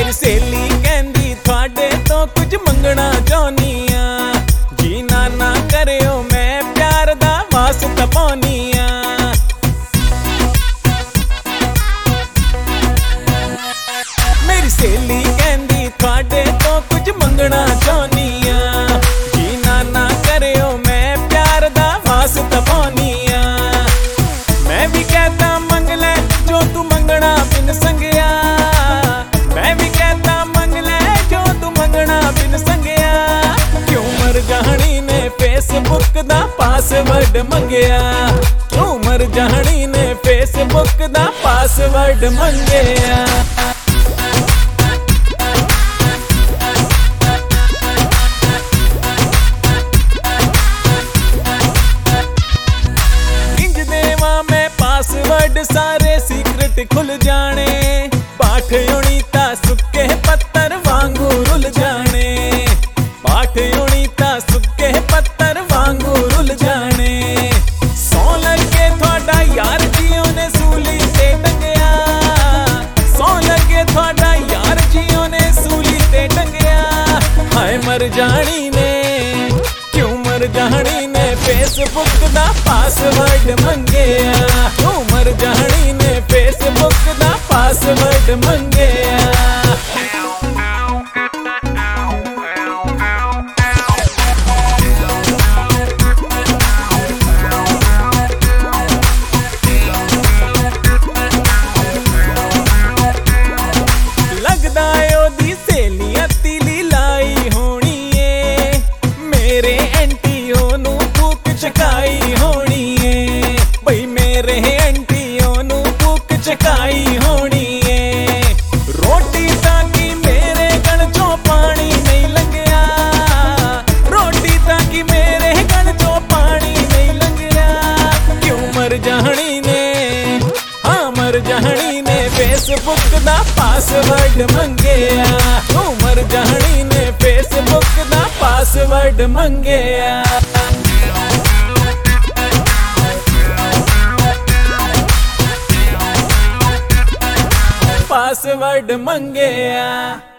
मेरी सहेली कहंदी थोड़े तो कुछ मंगना चाहनी आ, जीना ना करियो मैं प्यार दा वास्ता पाउनी आ। मेरी सहेली कहंदी थोड़े तो कुछ मंगना चाहनी आ, जीना ना करियो मैं प्यार दा वास्ता पाउनी आ। मैं भी कहता मंग ले जो तू मंगना बिन संगया, मैं भी कहता मंग ले जो तू मंगना बिन संगया। क्यों मरजानी ने फेसबुक दा पासवर्ड मंगया, क्यों मरजानी ने फेसबुक दा पासवर्ड मंगया। पासवर्ड सारे सीक्रेट खुल जाने, पाठ होनी ता सुके पत्थर वांगू रुल जाने, पाठ होनी ता सुके पत्थर वांगू रुल जाने। सौ लगे थोड़ा यार जियो ने सूली ते टंगया, सौ लगे थोड़ा यार जियो ने सूली ते टंगया। हाय मर जानी ने, क्यों मर जानी ने फेसबुक दा पासवर्ड मंगया, क्यों मर जानी ने फेसबुक दा पासवर्ड मंगया। लगदा ओदी सहेलियां तीली लाई होनी है, मेरे एंटी ओनू भूख चकाई होनी है। बई मेरे एंटी ओनू भूख चकाई होनी है। रोटी ताकि मेरे गण चो पानी नहीं लंघया, रोटी ताकि मेरे गण चो पानी नहीं लंघया। क्यों मर जानी ने, हाँ मर जानी ने फेसबुक दा पासवर्ड मंगया, क्यों मर जानी ने फेसबुक दा पासवर्ड मंगया। पासवर्ड मंगया।